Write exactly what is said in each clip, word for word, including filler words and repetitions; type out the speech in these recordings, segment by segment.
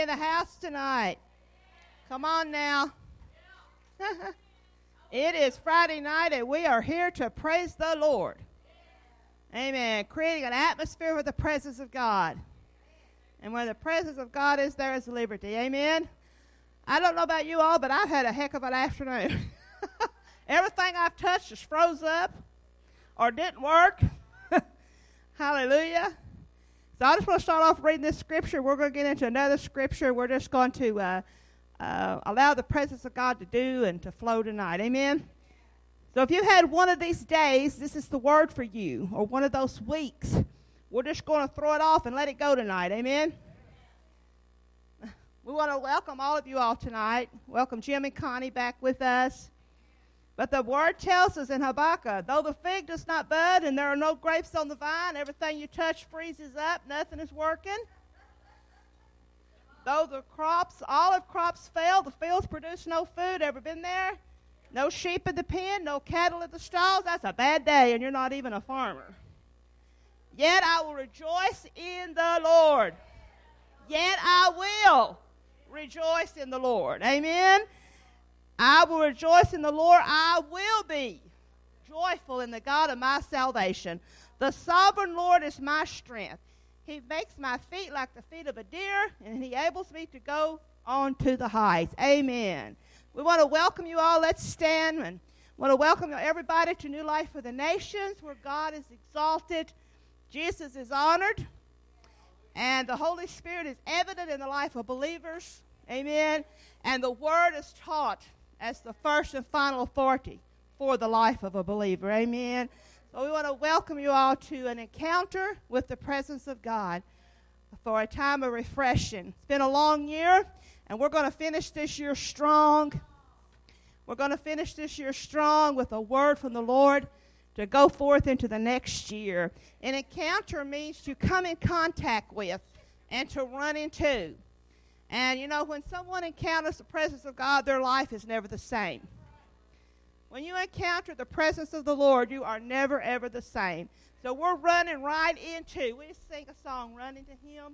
In the house tonight. Come on now. It is Friday night and we are here to praise the Lord. Amen. Creating an atmosphere with the presence of God. And where the presence of God is, there is liberty. Amen. I don't know about you all, but I've had a heck of an afternoon. Everything I've touched just froze up or didn't work. Hallelujah. So I just want to start off reading this scripture. We're going to get into another scripture. We're just going to uh, uh, allow the presence of God to do and to flow tonight. Amen? So if you had one of these days, this is the word for you, or one of those weeks, we're just going to throw it off and let it go tonight. Amen? We want to welcome all of you all tonight. Welcome Jim and Connie back with us. But the word tells us in Habakkuk, though the fig does not bud and there are no grapes on the vine, everything you touch freezes up, nothing is working. Though the crops, olive crops fail, the fields produce no food. Ever been there? No sheep in the pen, no cattle in the stalls. That's a bad day, and you're not even a farmer. Yet I will rejoice in the Lord. Yet I will rejoice in the Lord. Amen? I will rejoice in the Lord. I will be joyful in the God of my salvation. The sovereign Lord is my strength. He makes my feet like the feet of a deer, and he enables me to go on to the heights. Amen. We want to welcome you all. Let's stand and want to welcome everybody to New Life for the Nations, where God is exalted, Jesus is honored, and the Holy Spirit is evident in the life of believers. Amen. And the Word is taught as the first and final authority for the life of a believer. Amen. So we want to welcome you all to an encounter with the presence of God for a time of refreshing. It's been a long year, and we're going to finish this year strong. We're going to finish this year strong with a word from the Lord to go forth into the next year. An encounter means to come in contact with and to run into. And, you know, when someone encounters the presence of God, their life is never the same. When you encounter the presence of the Lord, you are never, ever the same. So we're running right into, we sing a song, Run Into Him.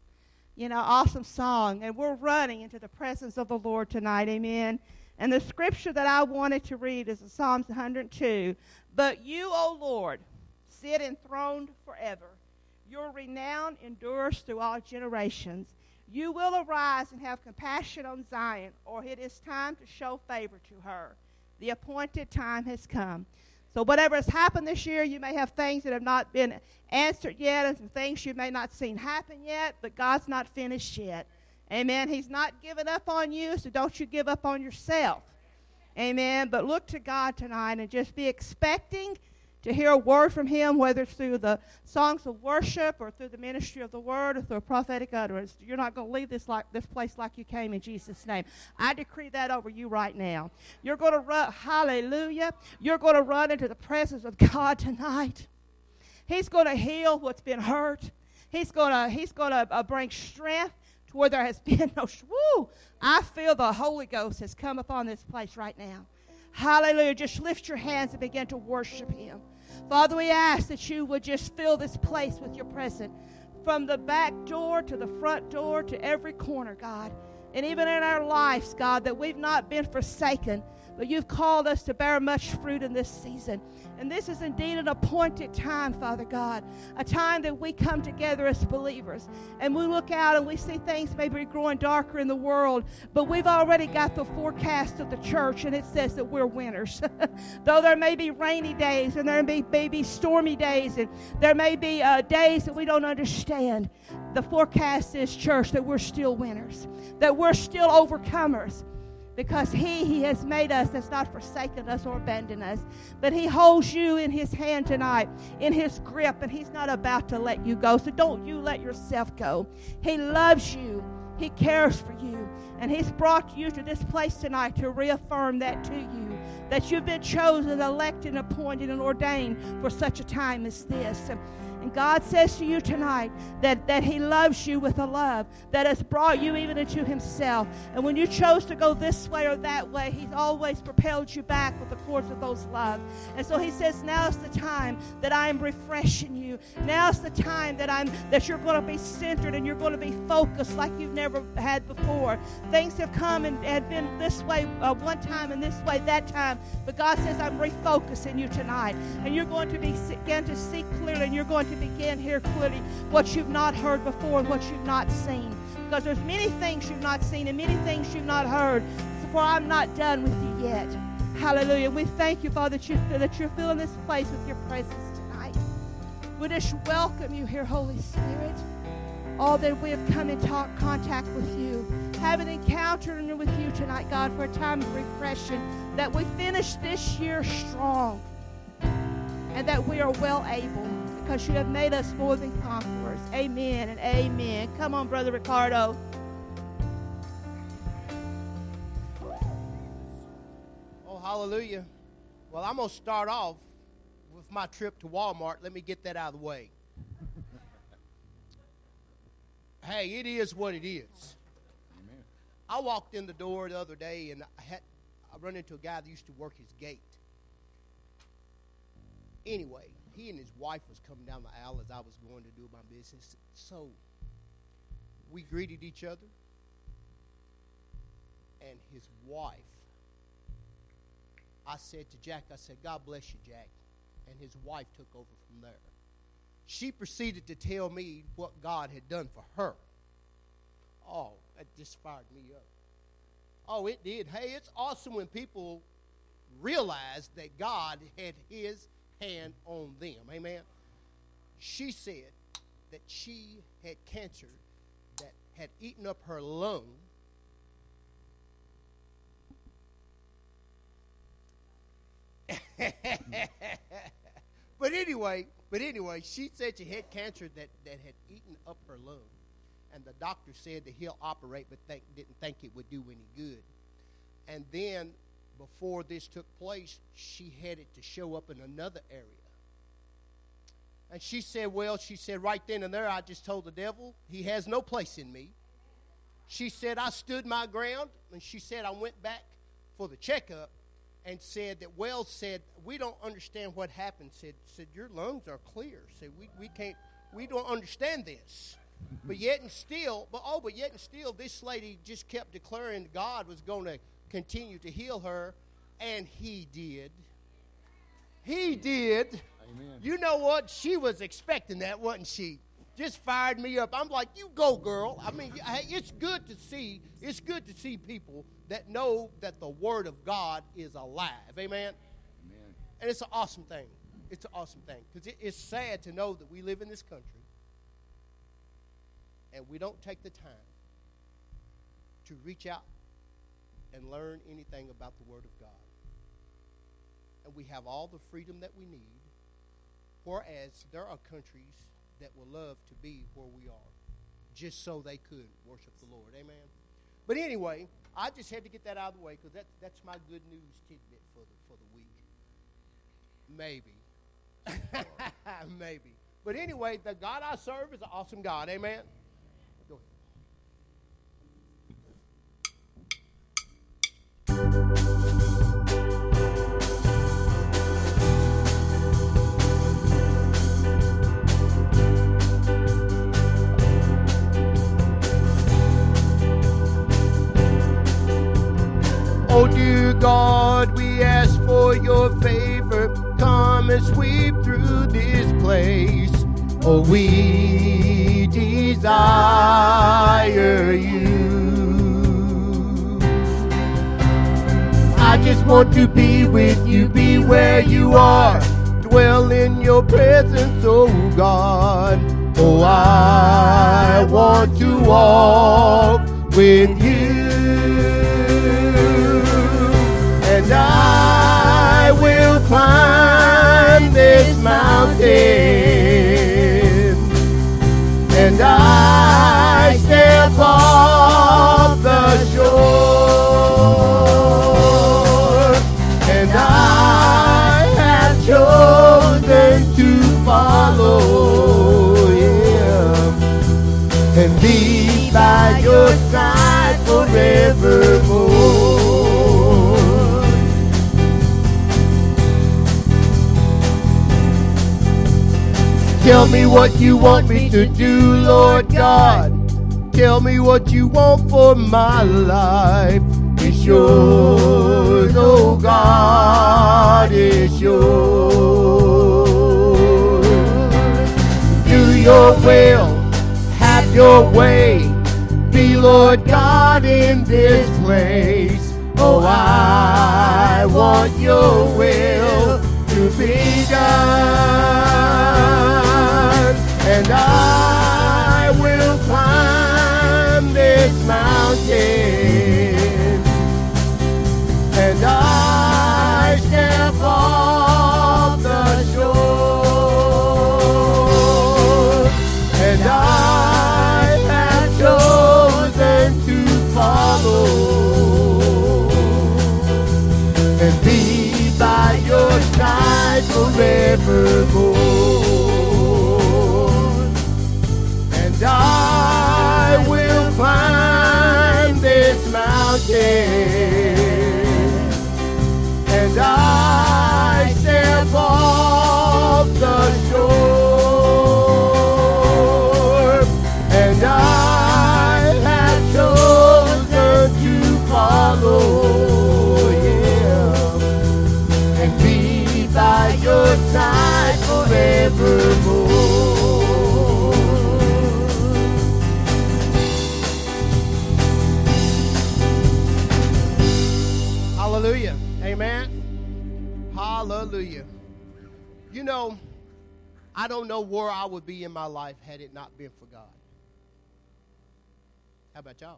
You know, awesome song. And we're running into the presence of the Lord tonight, amen. And the scripture that I wanted to read is Psalms one hundred two. But you, O Lord, sit enthroned forever. Your renown endures through all generations. You will arise and have compassion on Zion, or it is time to show favor to her. The appointed time has come. So whatever has happened this year, you may have things that have not been answered yet and some things you may not seen happen yet, but God's not finished yet. Amen. He's not given up on you, so don't you give up on yourself. Amen. But look to God tonight and just be expecting to hear a word from him, whether it's through the songs of worship or through the ministry of the word or through a prophetic utterance. You're not going to leave this like this place like you came in Jesus' name. I decree that over you right now. You're going to run, hallelujah, you're going to run into the presence of God tonight. He's going to heal what's been hurt. He's going to, he's going to uh, bring strength to where there has been no, woo, I feel the Holy Ghost has come upon this place right now. Hallelujah. Just lift your hands and begin to worship him. Father, we ask that you would just fill this place with your presence, from the back door to the front door to every corner, God. And even in our lives, God, that we've not been forsaken, but you've called us to bear much fruit in this season. And this is indeed an appointed time, Father God, a time that we come together as believers. And we look out and we see things maybe growing darker in the world, but we've already got the forecast of the church, and it says that we're winners. Though there may be rainy days, and there may, may be stormy days, and there may be uh, days that we don't understand, the forecast is, church, that we're still winners, that we're still overcomers. Because he, he has made us, has not forsaken us or abandoned us. But he holds you in his hand tonight, in his grip, and he's not about to let you go. So don't you let yourself go. He loves you. He cares for you. And he's brought you to this place tonight to reaffirm that to you, that you've been chosen, elected, appointed, and ordained for such a time as this. And God says to you tonight that, that He loves you with a love that has brought you even into Himself. And when you chose to go this way or that way, He's always propelled you back with the cords of those love. And so He says, now's the time that I am refreshing you. Now's the time that I'm that you're going to be centered and you're going to be focused like you've never had before. Things have come and had been this way uh, one time and this way that time. But God says, I'm refocusing you tonight. And you're going to be, begin to see clearly, and you're going to begin here clearly what you've not heard before and what you've not seen. Because there's many things you've not seen and many things you've not heard. So for I'm not done with you yet. Hallelujah. We thank you, Father, that, you, that you're filling this place with your presence tonight. We just welcome you here, Holy Spirit. All that we have come in talk, contact with you. Have an encounter with you tonight, God, for a time of refreshing. That we finish this year strong. And that we are well able, because you have made us more than conquerors. Amen and amen. Come on, Brother Ricardo. Oh, hallelujah. Well, I'm going to start off with my trip to Walmart. Let me get that out of the way. Hey, it is what it is. Amen. I walked in the door the other day, and I, had, I run into a guy that used to work his gate. Anyway, he and his wife was coming down the aisle as I was going to do my business. So we greeted each other, and his wife, I said to Jack, I said, God bless you, Jack. And his wife took over from there. She proceeded to tell me what God had done for her. Oh, that just fired me up. Oh, it did. Hey, it's awesome when people realize that God had His hand on them. Amen. She said that she had cancer that had eaten up her lung. But anyway, but anyway, she said she had cancer that, that had eaten up her lung. And the doctor said that he'll operate, but think, didn't think it would do any good. And then, before this took place, she had it to show up in another area. And she said, well, she said, right then and there, I just told the devil, he has no place in me. She said, I stood my ground, and she said, I went back for the checkup and said that Wells said, we don't understand what happened. Said, said your lungs are clear. Said, we, we can't, we don't understand this. But yet and still, but oh, but yet and still, this lady just kept declaring God was going to continue to heal her, and He did. He did. Amen. You know what? She was expecting that, wasn't she? Just fired me up. I'm like, you go, girl. I mean, it's good to see. It's good to see people that know that the Word of God is alive. Amen. Amen. And it's an awesome thing. It's an awesome thing because it, it's sad to know that we live in this country and we don't take the time to reach out and learn anything about the Word of God. And we have all the freedom that we need, whereas there are countries that will love to be where we are just so they could worship the Lord. Amen. But anyway, I just had to get that out of the way because that, that's my good news tidbit for the, for the week. Maybe. Maybe. But anyway, the God I serve is an awesome God. Amen. Go Oh, dear God, we ask for your favor. Come and sweep through this place. Oh, we desire you. I just want to be with you, be where you are. Dwell in your presence, oh God. Oh, I want to walk with you. And I will climb this mountain, and I step off the shore, and I have chosen to follow forevermore. Tell me what you want me to do, Lord God. Tell me what you want for my life. It's yours, oh God, it's yours. Do your will, have your way. Be Lord God in this place. Oh, I want your will to be done. And I will climb this mountain, and I step off the shore, and I have chosen to follow and be by your side forevermore. And I will climb this mountain, and I step off the shore, and I have chosen to follow Him and be by your side forevermore. Hallelujah. Amen. Hallelujah. You know, I don't know where I would be in my life had it not been for God. How about y'all?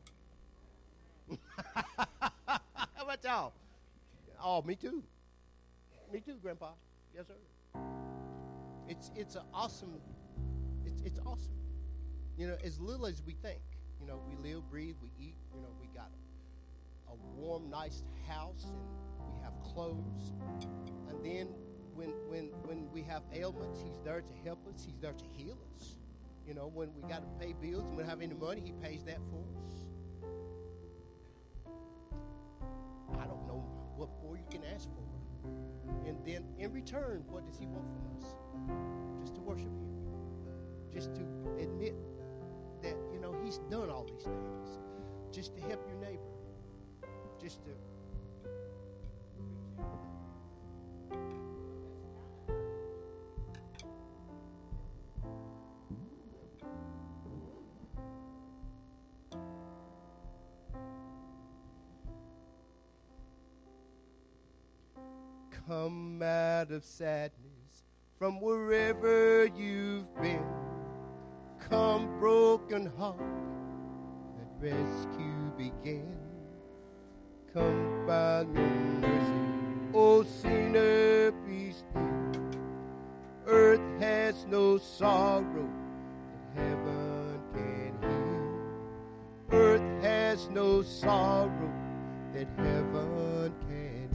How about y'all? Oh, me too. Me too, Grandpa. Yes, sir. It's it's an awesome. It's it's awesome. You know, as little as we think. You know, we live, breathe, we eat. You know, we got a warm, nice house, and we have clothes. And then when when when we have ailments, He's there to help us. He's there to heal us. You know, when we got to pay bills and we don't have any money, He pays that for us. I don't know what more you can ask for. And then in return, what does He want from us? Just to worship Him. Just to admit that, you know, He's done all these things. Just to help your neighbor. Just to come out of sadness from wherever you've been. Come broken heart, let rescue begin. Come find mercy, oh sinner, be still. Earth has no sorrow that heaven can heal. Earth has no sorrow that heaven can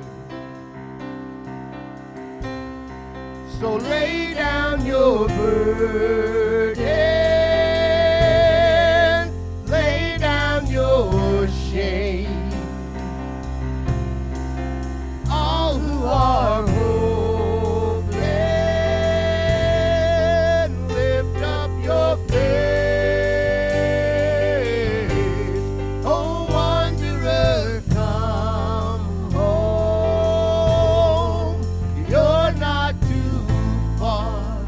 heal. So lay down your burden, lay down your shame. All who are hopeless, lift up your face. Oh, wanderer, come home. You're not too far.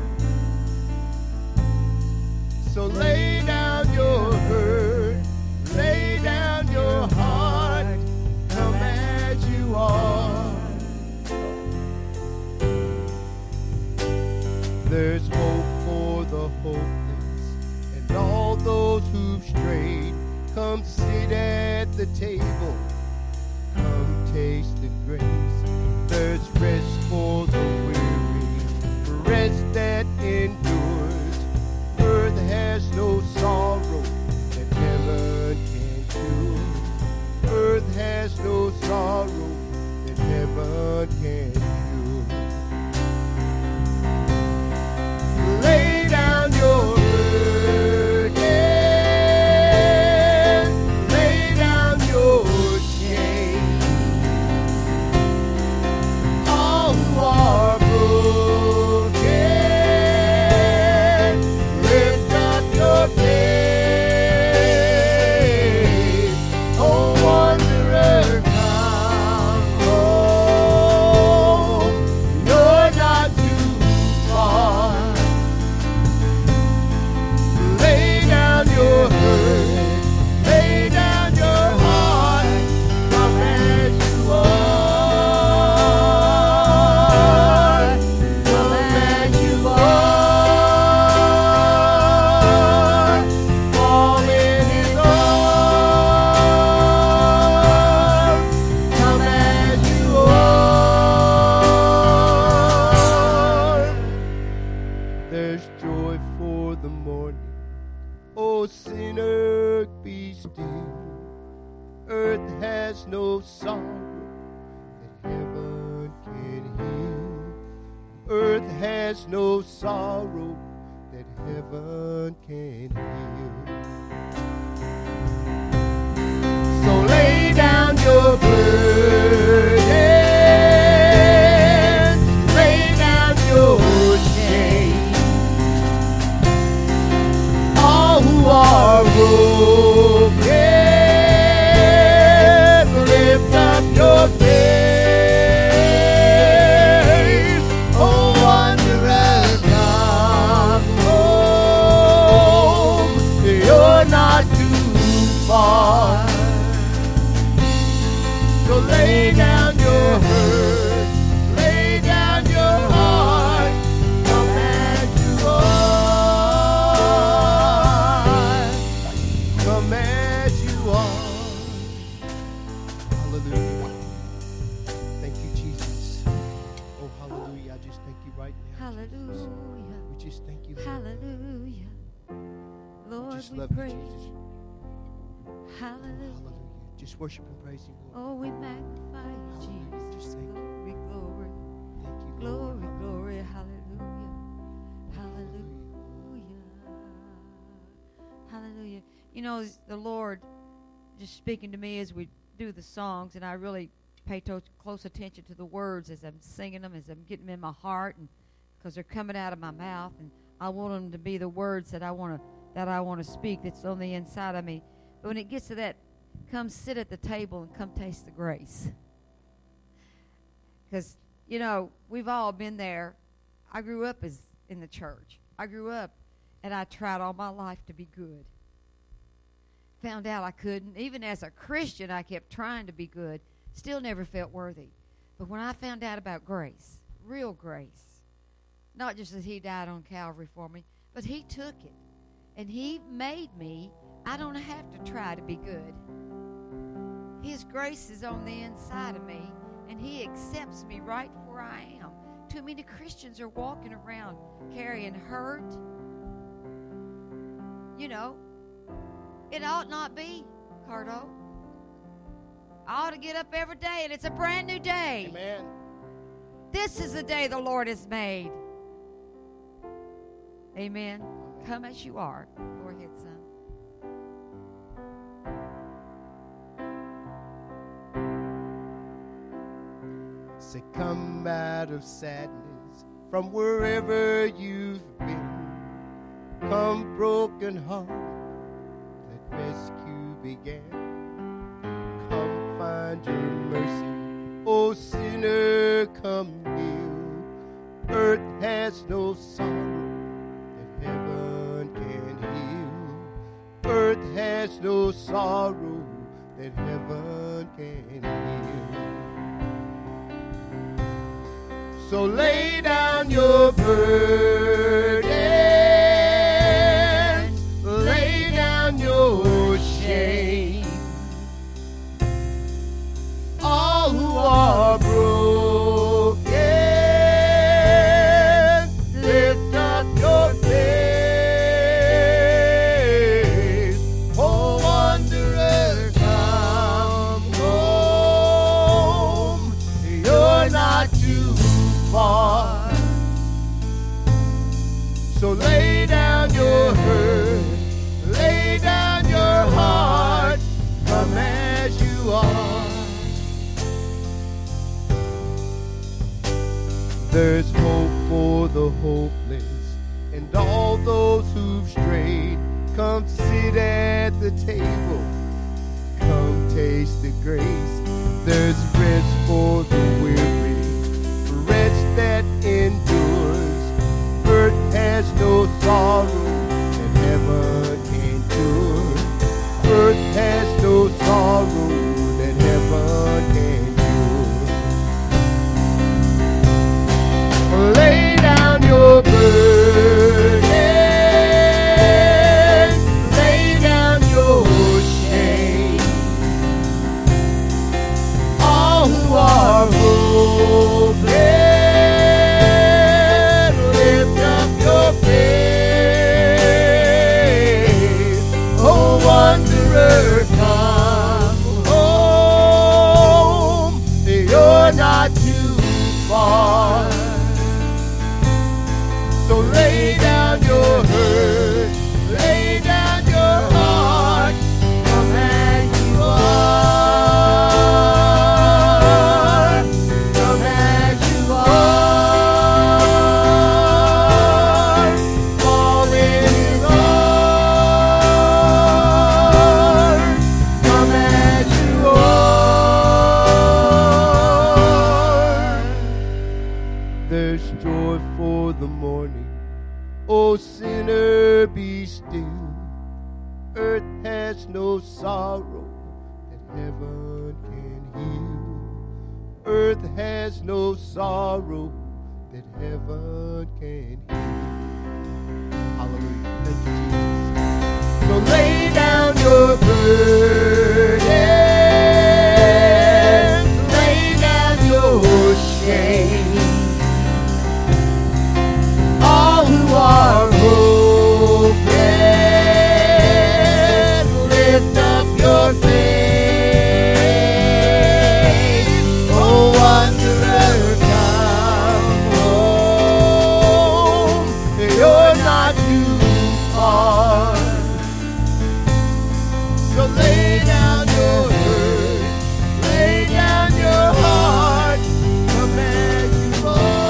So lay down your hurt, lay down your heart, come as you are. There's hope for the hopeless and all those who've strayed. Come sit at the table, come taste the grace. There's rest for the weary, rest that endures. Earth has no sorrow that heaven can cure. Earth has no sorrow that heaven can cure. Lay down your burden, lay down your Earth has no sorrow that heaven can heal. Earth has no sorrow that heaven can heal. So lay down your burdens, lay down your shame. All who are broken, lift up your face. Oh, wanderer, come home. You're not too far. So lay down your hurt, lay down your heart, come as you are, come as you are. Hallelujah. Thank you, Jesus. Oh, hallelujah. I just thank you right now. Hallelujah. We just thank you. Hallelujah. Lord, Just we love you, praise Jesus. you. Hallelujah. Hallelujah. Just worship and praise you, Lord. Oh, we magnify you, Hallelujah. Just Jesus. thank you. Glory, glory, Thank you, Lord. glory, glory. Hallelujah. Hallelujah. Hallelujah. You know, the Lord just speaking to me as we do the songs, and I really pay to- close attention to the words as I'm singing them, as I'm getting them in my heart, and because they're coming out of my mouth, and I want them to be the words that I want to that I want to speak. That's on the inside of me. But when it gets to that, come sit at the table and come taste the grace. Because, you know, we've all been there. I grew up as in the church. I grew up, and I tried all my life to be good. Found out I couldn't. Even as a Christian, I kept trying to be good. Still never felt worthy. But when I found out about grace, real grace, not just that he died on Calvary for me, but he took it. And he made me, I don't have to try to be good. His grace is on the inside of me, and he accepts me right where I am. Too many Christians are walking around carrying hurt. You know, it ought not be, Cardo. I ought to get up every day, and it's a brand new day. Amen. This is the day the Lord has made. Amen. Come as you are. Go ahead, son. Say, come out of sadness from wherever you've been. Come, broken heart, let rescue begin. Come, find your mercy, oh sinner, come kneel. Earth has no sorrow that heaven can heal. Earth has no sorrow that heaven can heal. So lay down your burdens, lay down your shame. All who are broken, lift up your face. Oh, wanderer, come home. You're not too far. So lay down your hurt, lay down your heart, come as you are. There's hope for the hopeless and all those who've strayed. Come sit at the table, come taste the grace. There's rest for the weary, rest that endures. Earth has no sorrow that heaven can cure. Earth has no sorrow that heaven can cure. Lay down your burden, lay down your shame. All who are broken, lift up your face. Oh, wanderer, come home. heaven can heal. Earth has no sorrow that heaven can heal. Hallelujah. Thank you, Jesus. So lay down your burdens, lay down your shame. All who are broken, lift up your faith. Oh, wanderer, come home. You're not too far. So lay down your hurt, lay down your heart, come as you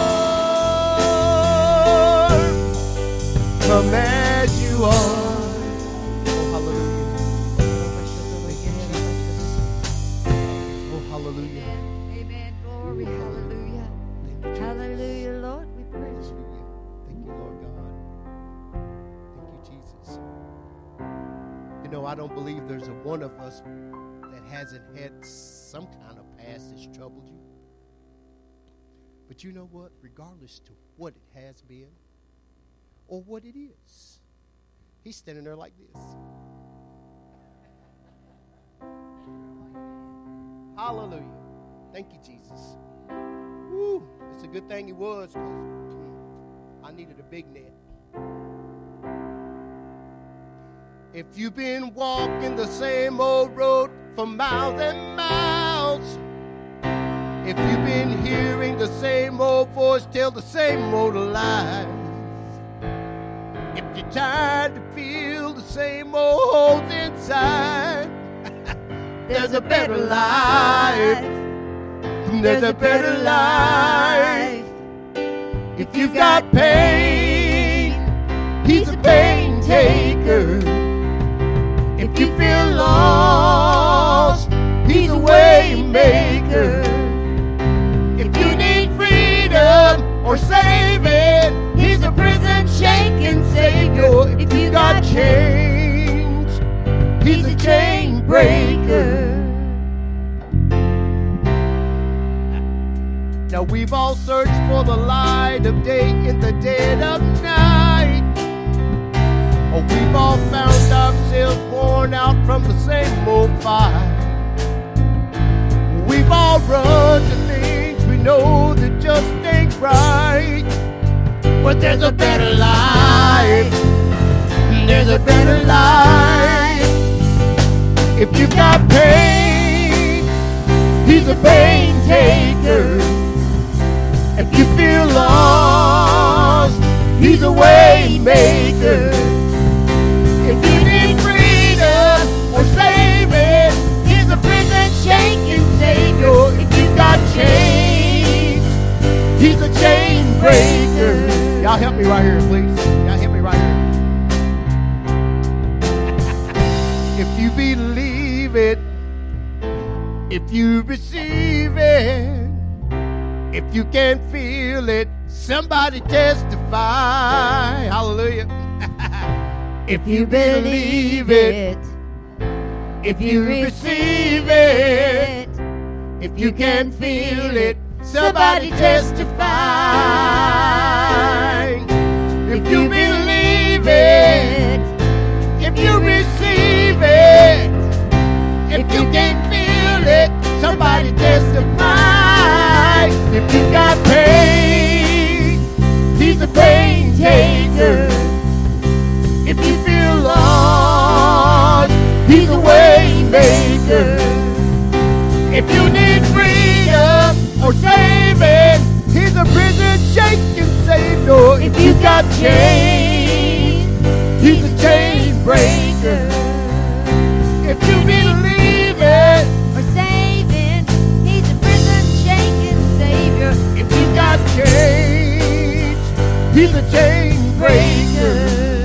are, come as you are. Oh, hallelujah. Oh, hallelujah. Amen. Amen. Glory. Hallelujah. Thank you, Jesus. Hallelujah, Lord. We praise you. Hallelujah. Thank you, Lord God. Thank you, Jesus. You know, I don't believe there's a one of us that hasn't had some kind of past that's troubled you. But you know what? Regardless to what it has been or what it is, he's standing there like this. Hallelujah. Thank you, Jesus. Woo. It's a good thing he was, 'cause I needed a big net. If you've been walking the same old road for miles and miles, if you've been hearing the same old voice tell the same old lies, if you're tired to feel the same old holes inside, there's a better life. There's a better life. If you've got pain, he's a pain taker. If you feel lost, he's a way maker. If you need freedom or saving, he's a prison shaking savior. If you got chains, he's a chain breaker. Now we've all searched for the light of day in the dead of night. Oh, we've all found ourselves worn out from the same old fight. We've all run to things we know that just ain't right. But there's a better life. There's a better life. If you've got pain, he's a pain taker. If you feel lost, he's a way maker. If you need freedom or saving, he's a prison shaking savior. If you've got chains, he's a chain breaker. Y'all help me right here, please. Y'all help me right here. If you believe it, if you receive it, if you can feel it, somebody testify. Hallelujah. If you believe it, if you receive it, if you can feel it, somebody testify. If you believe it, if you receive it, if you can feel it, somebody testify. If you got pain, he's a pain taker. If you feel lost, he's a way maker. If you need freedom or saving, he's a prison shaking savior. If you got chains, he's a chain breaker. If you believe it or saving, he's a prison shaking savior. If you got chains, he's a chain breaker.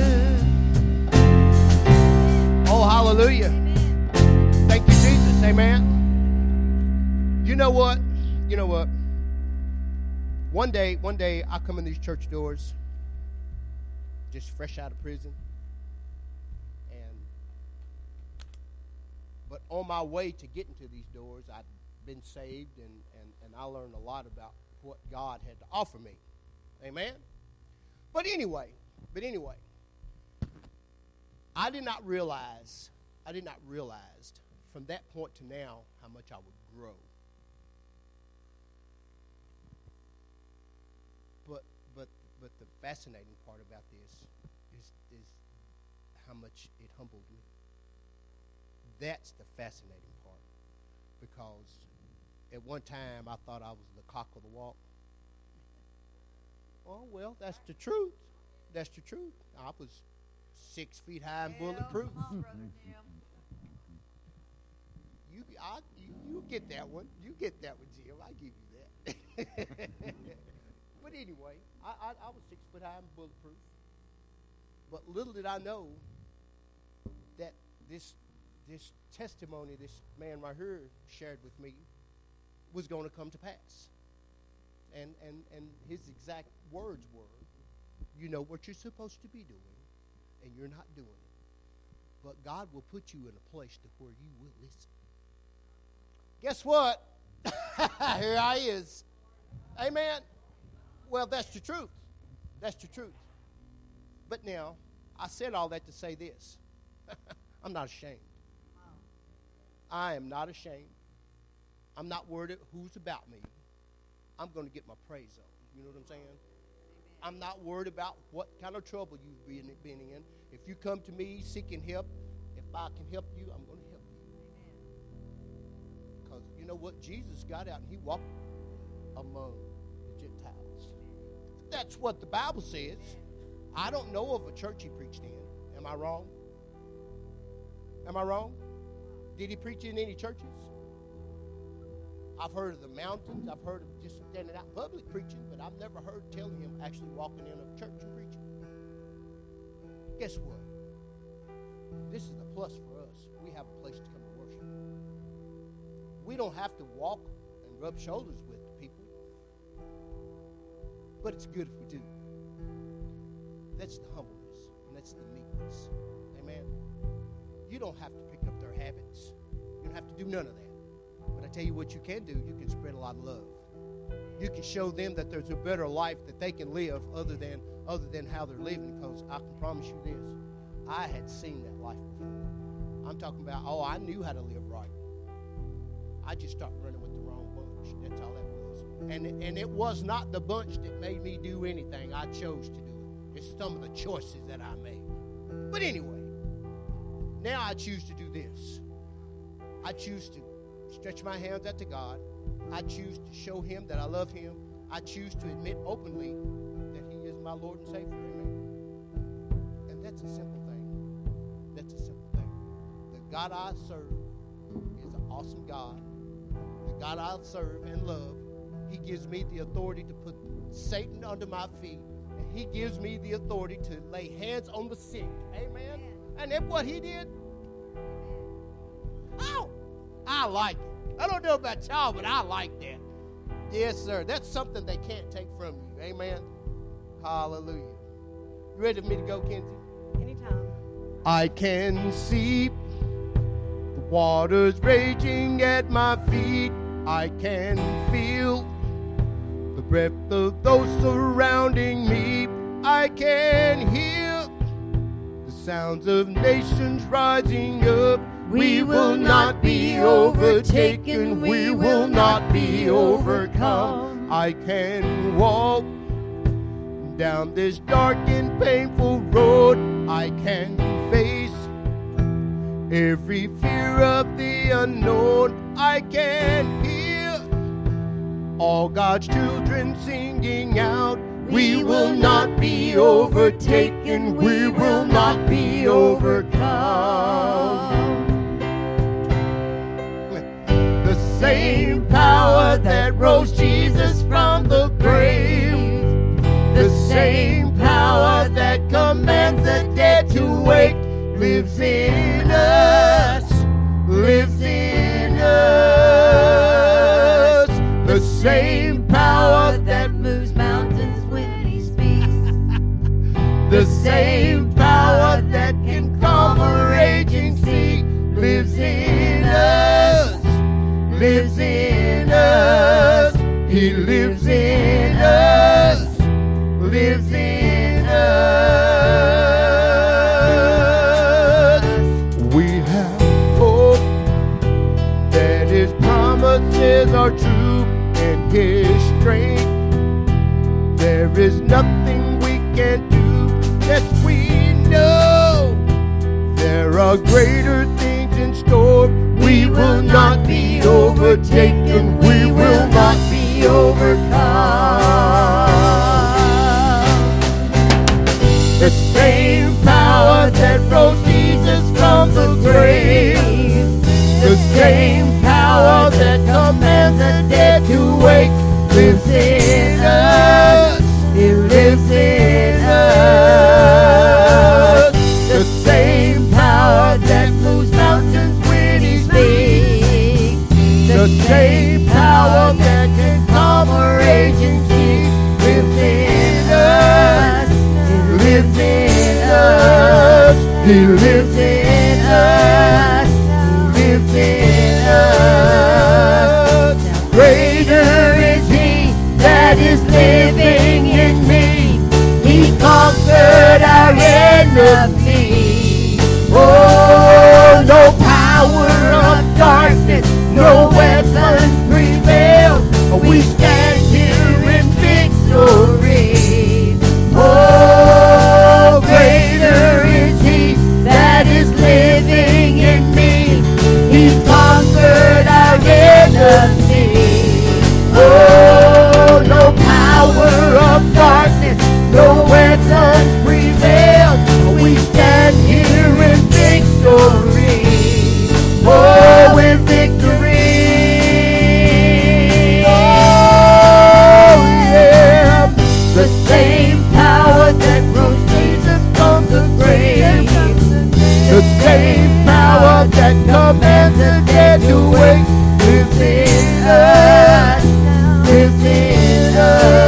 Hallelujah. Thank you, Jesus. Amen. You know what? You know what? One day, one day, I come in these church doors, just fresh out of prison, and But on my way to getting to these doors, I'd been saved, and, and, and I learned a lot about what God had to offer me. Amen? But anyway, but anyway, I did not realize, I did not realize from that point to now how much I would grow. But but but the fascinating part about this is is how much it humbled me. That's the fascinating part, because at one time I thought I was the cock of the walk. Oh, well, that's the truth. That's the truth. I was six feet high and bulletproof. You, I, you, you get that one. You get that one, Jim. I give you that. But anyway, I, I, I was six foot high and bulletproof. But little did I know that this this testimony this man right here shared with me was going to come to pass. And, and, and his exact words were, you know what you're supposed to be doing, and you're not doing it. But God will put you in a place to where you will listen. Guess what? Here I is. Amen. Well, that's the truth. That's the truth. But now, I said all that to say this. I'm not ashamed. I am not ashamed. I'm not worried who's about me. I'm going to get my praise on. You know what I'm saying? Amen. I'm not worried about what kind of trouble you've been, been in. If you come to me seeking help, if I can help you, I'm going to help you. Because you know what? Jesus got out and he walked among the Gentiles. That's what the Bible says. I don't know of a church he preached in. Am I wrong? Am I wrong? Did he preach in any churches? I've heard of the mountains. I've heard of just standing out public preaching, but I've never heard telling him actually walking in a church and preaching. Guess what? This is the plus for us. We have a place to come and worship. We don't have to walk and rub shoulders with the people, but it's good if we do. That's the humbleness, and that's the meekness. Amen. You don't have to pick up their habits. You don't have to do none of that. But I tell you what you can do. You can spread a lot of love. You can show them that there's a better life that they can live other than other than how they're living, because I can promise you this. I had seen that life before. I'm talking about, oh, I knew how to live right. I just started running with the wrong bunch. That's all that was. And, and it was not the bunch that made me do anything. I chose to do it. It's some of the choices that I made. But anyway, now I choose to do this. I choose to stretch my hands out to God. I choose to show him that I love him. I choose to admit openly that he is my Lord and Savior. Amen. And that's a simple thing. That's a simple thing. The God I serve is an awesome God. The God I serve and love, he gives me the authority to put Satan under my feet. And he gives me the authority to lay hands on the sick. Amen. And that's what he did. Oh, I like it. I don't know about y'all, but I like that. Yes, sir. That's something they can't take from you. Amen. Hallelujah. You ready for me to go, Kenzie? Anytime. I can see the waters raging at my feet. I can feel the breath of those surrounding me. I can hear the sounds of nations rising up. We will not be overtaken. We will not be overcome. I can walk down this dark and painful road. I can face every fear of the unknown. I can hear all God's children singing out. We will not be overtaken. We will not be overcome. The same power that rose Jesus from the grave, the same power that commands the dead to wake, lives in us, lives in us. The same power that moves mountains when he speaks, the same power that can calm a raging sea, lives in us. lives in us. He lives in us. Lives in us. We have hope that His promises are true and His strength. There is nothing we can do. Yes, we know there are greater things in store. We will not be overtaken. We will not be overcome. The same power that rose Jesus from the grave, the same power that commands the dead to wake, lives in us. It lives in us. The same power that moves mountains when He speaks, the same power that can calm a raging sea, lives in us. It lives in us. He lives in us. He lives in us. Greater is He that is living in me. He conquered our enemy. Oh, no power of darkness, no weapon prevails. We stand here in victory. Oh, greater is He that is living in me. He's conquered our enemy. Oh, no power of darkness, no weapon prevails. We stand here in victory. Oh, in victory. Oh, yeah. The same power that rose Jesus from the grave, the same power that commands the dead to wake, lives in us. Lives in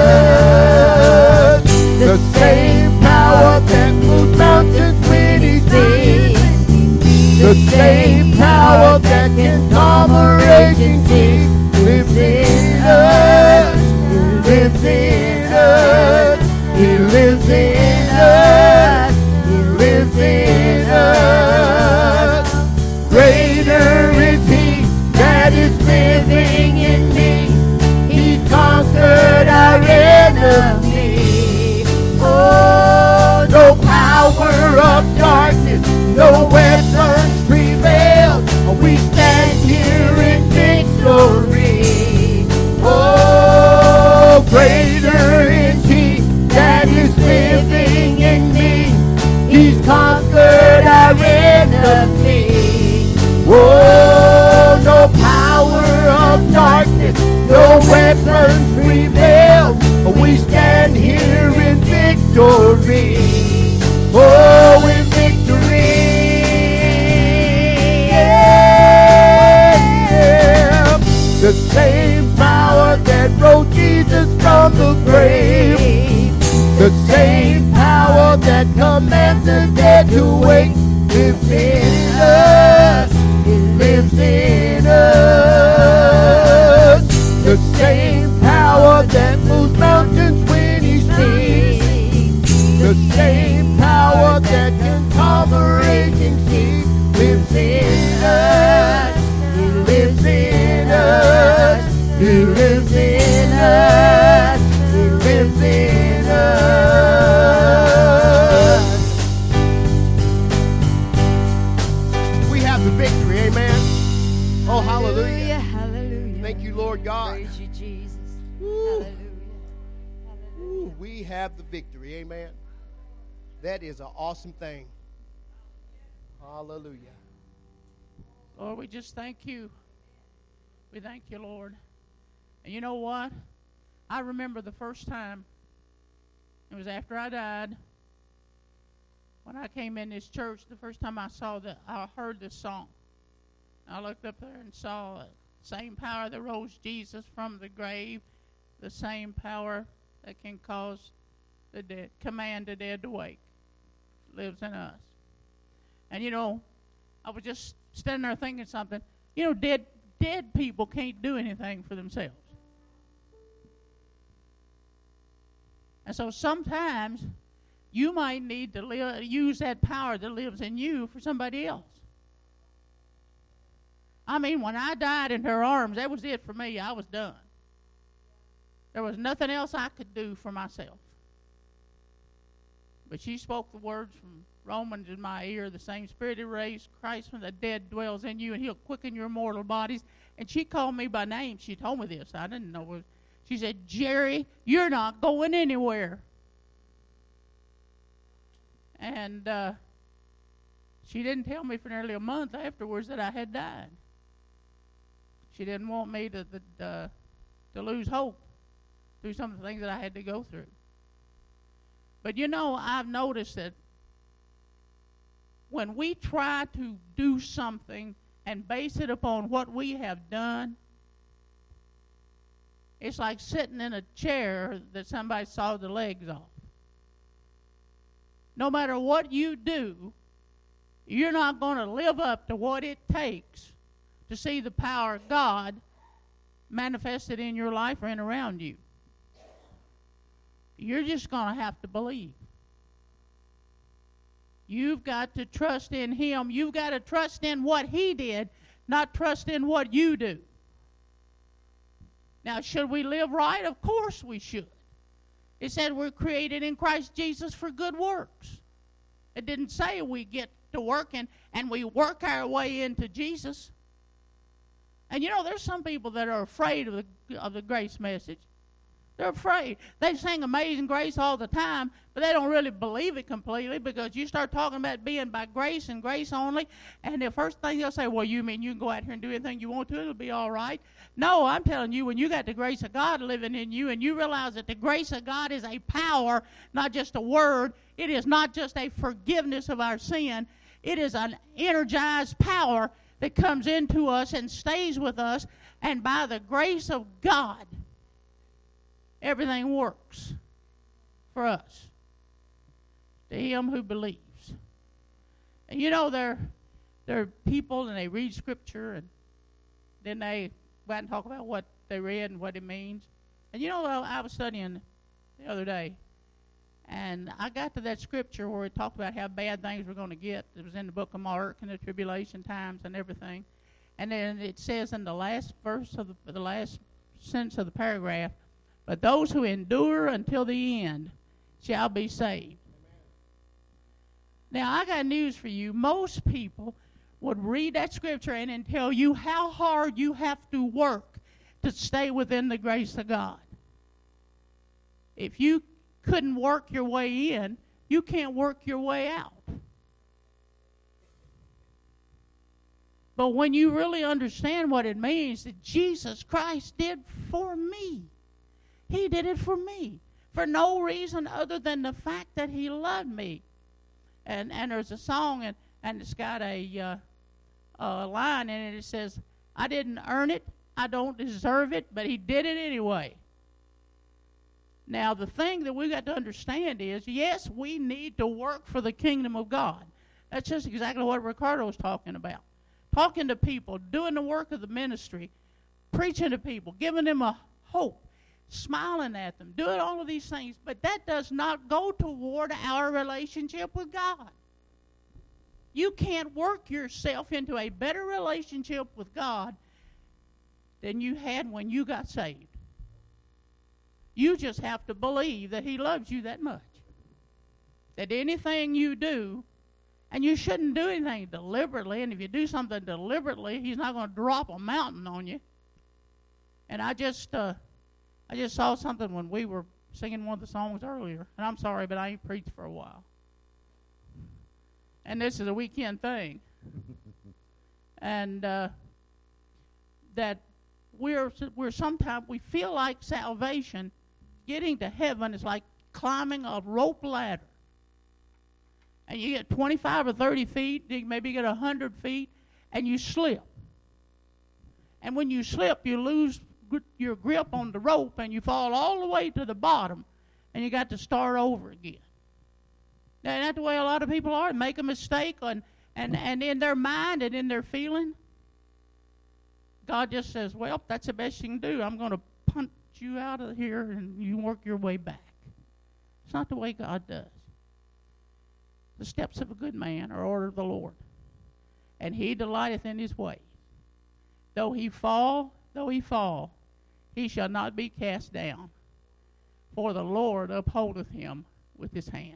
us. The same power that moves mountains when He speaks, the same power that can calm a raging sea, lives in us. He lives in us. He lives in us. He lives in us. Greater is He that is living in me. He conquered our enemy. Oh, no power of darkness, no weapons prevail. We stand here in victory. Oh, greater is He that is living in me. He's conquered our enemy. Oh, no power of darkness, no weapons prevail. We stand here in victory. Oh, in victory. Yeah. The same power that rose Jesus from the grave, the same power that commands the dead to wake, lives in us. It lives in us. The same power that moves mountains when He speaks, the same power that can calm a raging sea, lives in us. He lives in us. He lives in us. He lives in us. We have the victory, amen. Oh, hallelujah. Hallelujah. Thank you, Lord God. Praise you, Jesus. Woo. Hallelujah. Ooh, we have the victory, amen. That is an awesome thing. Hallelujah. Lord, we just thank you. We thank you, Lord. And you know what? I remember the first time, it was after I died, when I came in this church, the first time I saw that, I heard this song. I looked up there and saw it. Same power that rose Jesus from the grave, the same power that can cause the dead, command the dead to wake, lives in us. And you know, I was just standing there thinking something. You know, dead dead people can't do anything for themselves. And so sometimes you might need to live, use that power that lives in you for somebody else. I mean, when I died in her arms, that was it for me. I was done. There was nothing else I could do for myself. But she spoke the words from Romans in my ear, the same Spirit that raised Christ from the dead dwells in you, and he'll quicken your mortal bodies. And she called me by name. She told me this. I didn't know it. She said, Jerry, you're not going anywhere. And uh, she didn't tell me for nearly a month afterwards that I had died. She didn't want me to, to, uh, to lose hope through some of the things that I had to go through. But you know, I've noticed that when we try to do something and base it upon what we have done, it's like sitting in a chair that somebody sawed the legs off. No matter what you do, you're not going to live up to what it takes to see the power of God manifested in your life or in around you. You're just going to have to believe. You've got to trust in Him. You've got to trust in what He did, not trust in what you do. Now, should we live right? Of course we should. It said we're created in Christ Jesus for good works. It didn't say we get to work and, and we work our way into Jesus. And you know, there's some people that are afraid of the, of the grace message. They're afraid. They sing Amazing Grace all the time, but they don't really believe it completely, because you start talking about being by grace and grace only, and the first thing they'll say, well, you mean you can go out here and do anything you want to, it'll be all right? No, I'm telling you, when you got the grace of God living in you and you realize that the grace of God is a power, not just a word, it is not just a forgiveness of our sin, it is an energized power that comes into us and stays with us, and by the grace of God, everything works for us, to him who believes. And you know, there, there are people, and they read Scripture, and then they go out and talk about what they read and what it means. And you know, I, I was studying the other day, and I got to that Scripture where it talked about how bad things were going to get. It was in the book of Mark, and the tribulation times and everything. And then it says in the last verse of the, the last sentence of the paragraph, but those who endure until the end shall be saved. Now, I got news for you. Most people would read that Scripture and then tell you how hard you have to work to stay within the grace of God. If you couldn't work your way in, you can't work your way out. But when you really understand what it means that Jesus Christ did for me, He did it for me, for no reason other than the fact that He loved me. And and there's a song, and, and it's got a, uh, a line in it. It says, I didn't earn it, I don't deserve it, but He did it anyway. Now, the thing that we've got to understand is, yes, we need to work for the kingdom of God. That's just exactly what Ricardo was talking about. Talking to people, doing the work of the ministry, preaching to people, giving them a hope, smiling at them, doing all of these things, but that does not go toward our relationship with God. You can't work yourself into a better relationship with God than you had when you got saved. You just have to believe that He loves you that much. That anything you do, and you shouldn't do anything deliberately, and if you do something deliberately, He's not going to drop a mountain on you. And I just... Uh, I just saw something when we were singing one of the songs earlier, and I'm sorry, but I ain't preached for a while. And this is a weekend thing. and uh, that we're we're sometimes, we feel like salvation, getting to heaven is like climbing a rope ladder. And you get twenty-five or thirty feet, you maybe get one hundred feet, and you slip. And when you slip, you lose your grip on the rope, and you fall all the way to the bottom, and you got to start over again. Now, that's the way a lot of people are. Make a mistake, and, and, and in their mind and in their feeling, God just says, well, that's the best you can do. I'm going to punch you out of here and you work your way back. It's not the way God does. The steps of a good man are ordered of the Lord, and he delighteth in his way. Though he fall, though he fall, he shall not be cast down, for the Lord upholdeth him with his hand.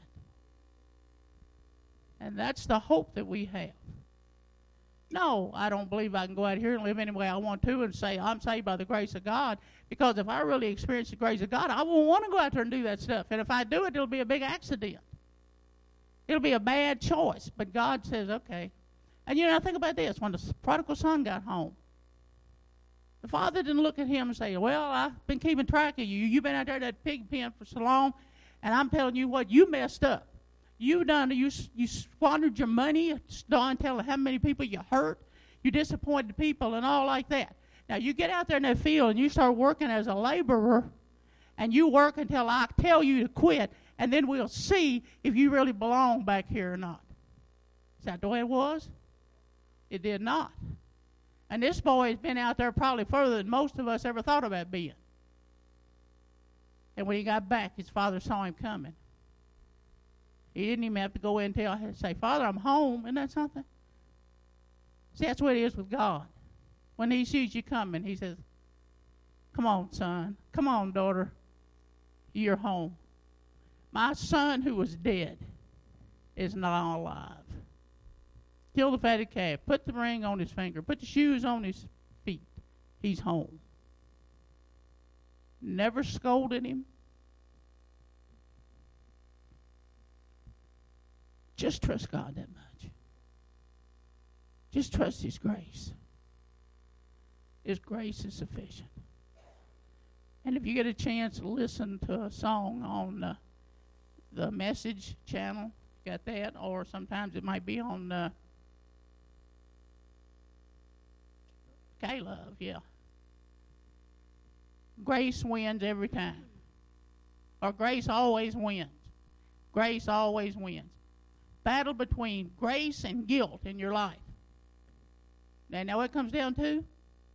And that's the hope that we have. No, I don't believe I can go out here and live any way I want to and say I'm saved by the grace of God, because if I really experience the grace of God, I won't want to go out there and do that stuff. And if I do it, it'll be a big accident. It'll be a bad choice. But God says, okay. And you know, think about this. When the prodigal son got home, the father didn't look at him and say, well, I've been keeping track of you. You've been out there in that pig pen for so long, and I'm telling you what, you messed up. You done, you, you squandered your money, Don telling how many people you hurt. You disappointed people and all like that. Now, you get out there in that field and you start working as a laborer, and you work until I tell you to quit, and then we'll see if you really belong back here or not. Is that the way it was? It did not. And this boy has been out there probably further than most of us ever thought about being. And when he got back, his father saw him coming. He didn't even have to go in and tell, say, Father, I'm home. Isn't that something? See, that's what it is with God. When he sees you coming, he says, come on, son. Come on, daughter. You're home. My son who was dead is now alive. Kill the fatted calf. Put the ring on his finger. Put the shoes on his feet. He's home. Never scolded him. Just trust God that much. Just trust his grace. His grace is sufficient. And if you get a chance to listen to a song on uh, the Message channel, got that, or sometimes it might be on uh, K-Love, yeah. Grace wins every time. Or grace always wins. Grace always wins. Battle between grace and guilt in your life. Now, now what it comes down to?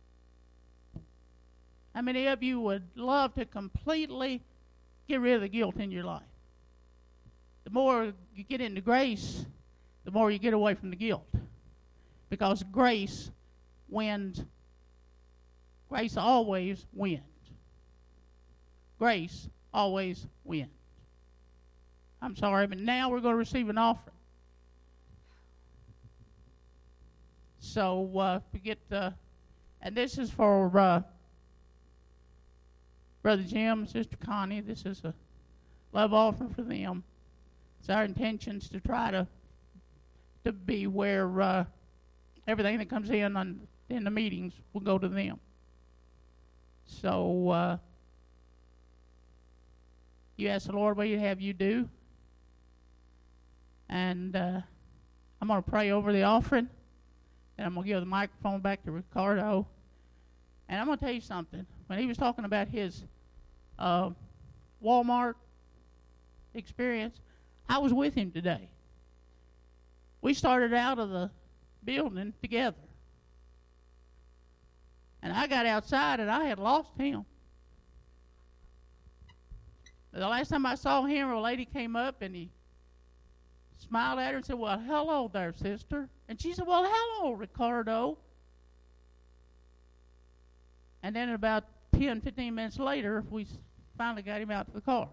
How many of you would love to completely get rid of the guilt in your life? The more you get into grace, the more you get away from the guilt. Because grace wins. Grace always wins. Grace always wins. I'm sorry, but now we're going to receive an offering. So uh, we get, uh, and this is for uh, Brother Jim, Sister Connie. This is a love offering for them. It's our intentions to try to to be where uh, everything that comes in on, in the meetings will go to them. So uh, you ask the Lord what He'd have you do. And uh, I'm going to pray over the offering. And I'm going to give the microphone back to Ricardo. And I'm going to tell you something. When he was talking about his uh, Walmart experience, I was with him today. We started out of the building together. And I got outside and I had lost him. But the last time I saw him, a lady came up and he smiled at her and said, well, hello there, sister. And she said, well, hello, Ricardo. And then about ten, fifteen minutes later, we finally got him out to the car.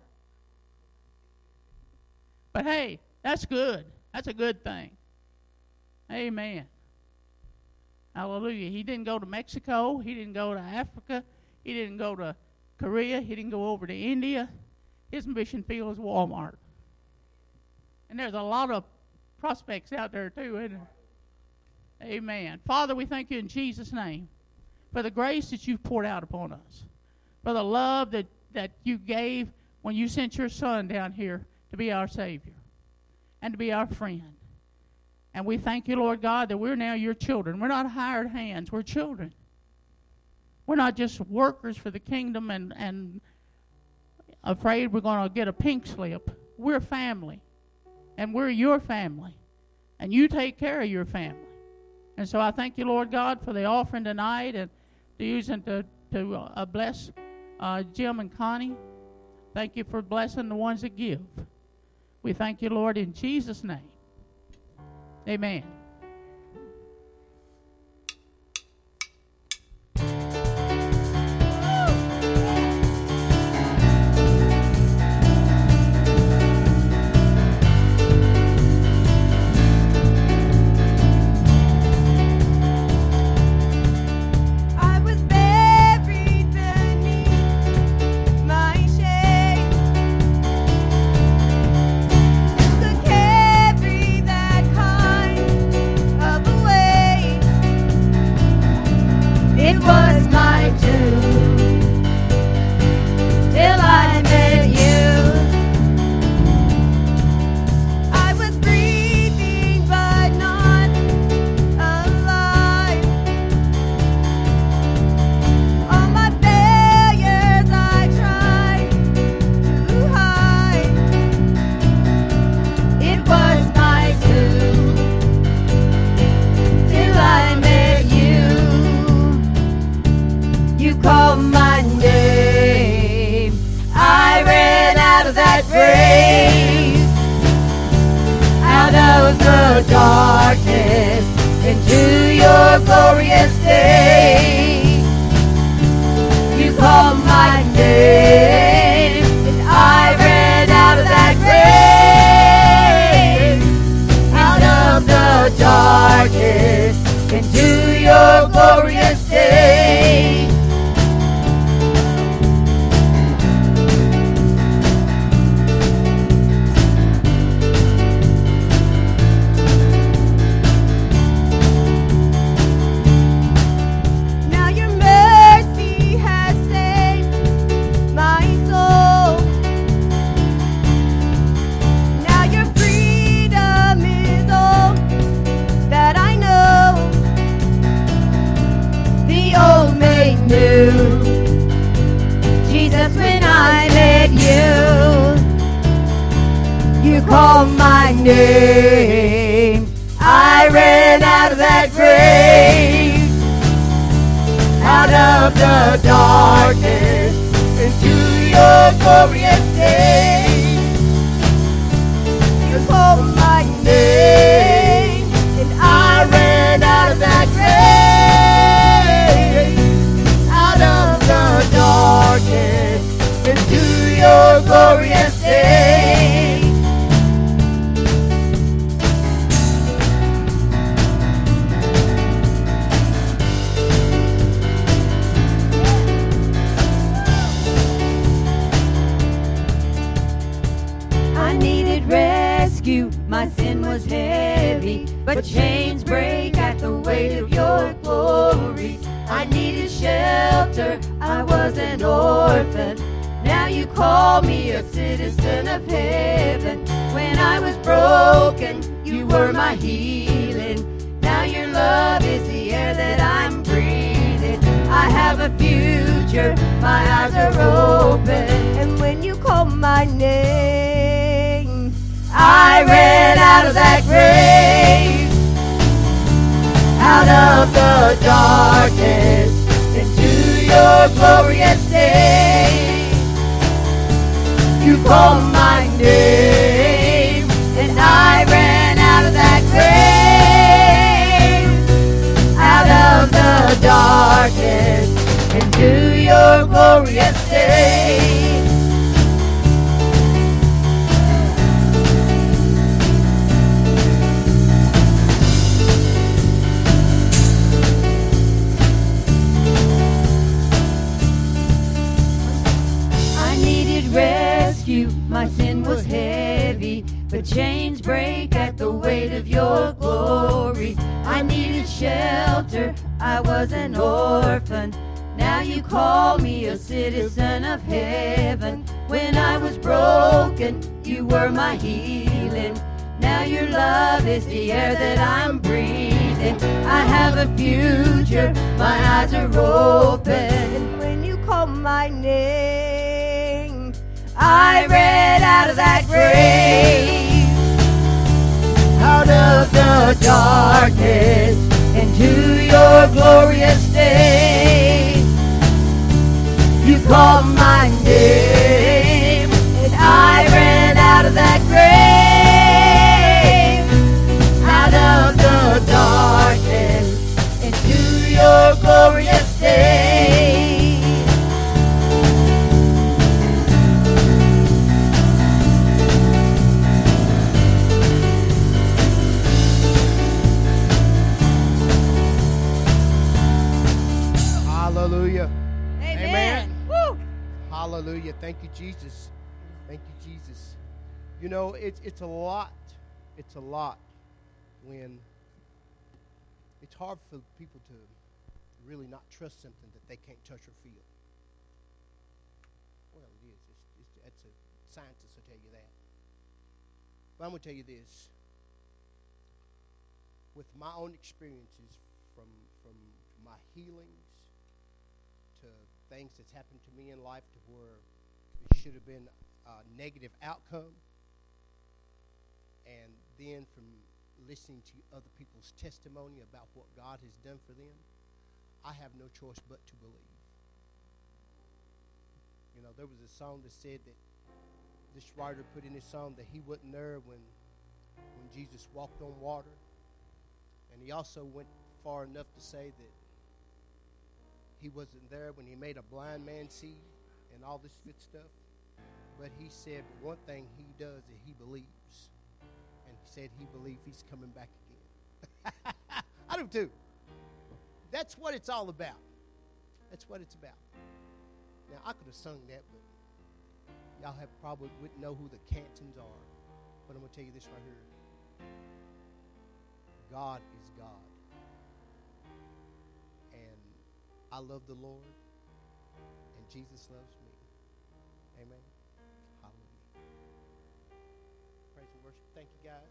But hey, that's good. That's a good thing. Amen. Hallelujah. He didn't go to Mexico. He didn't go to Africa. He didn't go to Korea. He didn't go over to India. His mission field is Walmart. And there's a lot of prospects out there too, isn't there? Amen. Father, we thank you in Jesus' name for the grace that you've poured out upon us, for the love that, that you gave when you sent your son down here to be our Savior and to be our friend. And we thank you, Lord God, that we're now your children. We're not hired hands. We're children. We're not just workers for the kingdom and, and afraid we're going to get a pink slip. We're family. And we're your family. And you take care of your family. And so I thank you, Lord God, for the offering tonight. And to use and to, to uh, bless uh, Jim and Connie. Thank you for blessing the ones that give. We thank you, Lord, in Jesus' name. Amen. Darkness into your glorious day. You called my name, and I ran out of that grave, out of the darkness into your glorious day. Jesus, when I met you, you called my name. I ran out of that grave, out of the darkness into your glorious day. You called my name, and I ran out of that grave, out of the darkness into your glorious day. I needed rescue, my sin was heavy, but chains break at the weight of your glory. I needed shelter, I was an orphan. Now you call me a citizen of heaven. When I was broken, you were my healing. Now your love is the air that I'm breathing. I have a future, my eyes are open. And when you call my name, I ran out of that grave, out of the darkness into your glorious day. You called my name, and I ran out of that grave, out of the darkness into your glorious day. Rescue, my sin was heavy, but chains break at the weight of your glory. I needed shelter, I was an orphan. Now you call me a citizen of heaven. When I was broken, you were my healing. Now your love is the air that I'm breathing. I have a future, my eyes are open. And when you call my name, I ran out of that grave, out of the darkness into your glorious day. called my name, and I ran out of that grave, out of the darkness, into your glorious day. Hallelujah. Amen. Amen. Woo. Hallelujah. Thank you, Jesus. Thank you, Jesus. You know, it's it's a lot. It's a lot when it's hard for people to really not trust something that they can't touch or feel. Well, it is. It's, it's, that's a scientist will tell you that. But I'm going to tell you this. With my own experiences from from my healings to things that's happened to me in life to where it should have been a negative outcome, and then from listening to other people's testimony about what God has done for them, I have no choice but to believe. You know, there was a song that said that this writer put in his song that he wasn't there when when Jesus walked on water. And he also went far enough to say that he wasn't there when he made a blind man see and all this good stuff. But he said one thing he does is he believes. And he said he believes he's coming back again. I do too. That's what it's all about. That's what it's about. Now, I could have sung that, but y'all have probably wouldn't know who the Cantons are. But I'm going to tell you this right here. God is God. And I love the Lord. And Jesus loves me. Amen. Hallelujah. Praise and worship. Thank you, guys.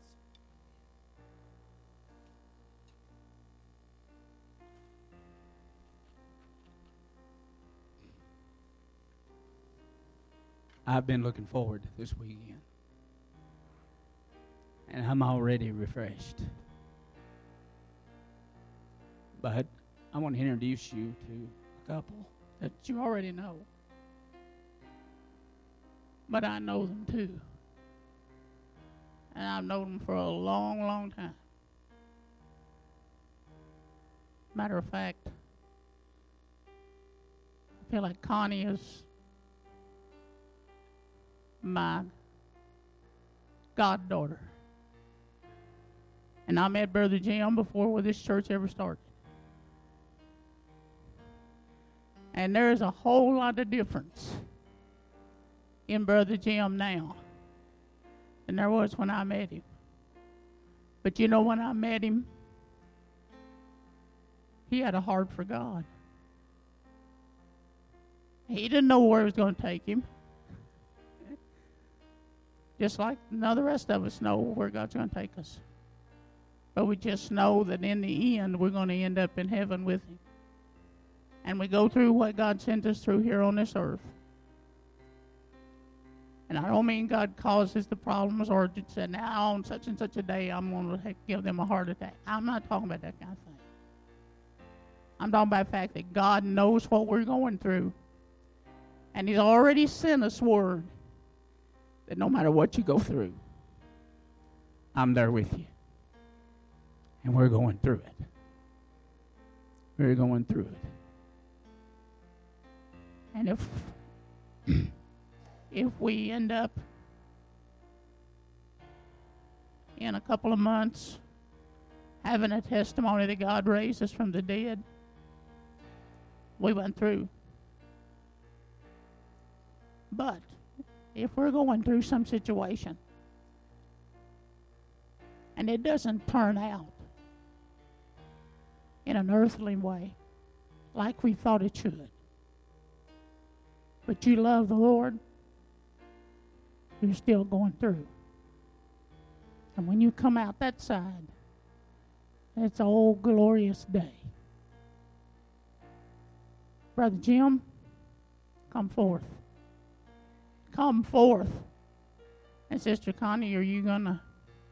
I've been looking forward to this weekend. And I'm already refreshed. But I want to introduce you to a couple that you already know. But I know them too. And I've known them for a long, long time. Matter of fact, I feel like Connie is my goddaughter. And I met Brother Jim before this church ever started. And there's a whole lot of difference in Brother Jim now than there was when I met him. But you know, when I met him, he had a heart for God. He didn't know where it was going to take him. Just like none of the rest of us know where God's going to take us. But we just know that in the end, we're going to end up in heaven with him. And we go through what God sent us through here on this earth. And I don't mean God causes the problems or to say, now on such and such a day, I'm going to give them a heart attack. I'm not talking about that kind of thing. I'm talking about the fact that God knows what we're going through. And he's already sent us word that no matter what you go through, I'm there with you. And we're going through it. We're going through it. And if if we end up in a couple of months having a testimony that God raised us from the dead, we went through. But if we're going through some situation and it doesn't turn out in an earthly way like we thought it should, but you love the Lord, you're still going through. And when you come out that side, it's an old glorious day. Brother Jim, come forth. Come forth. And Sister Connie, are you going to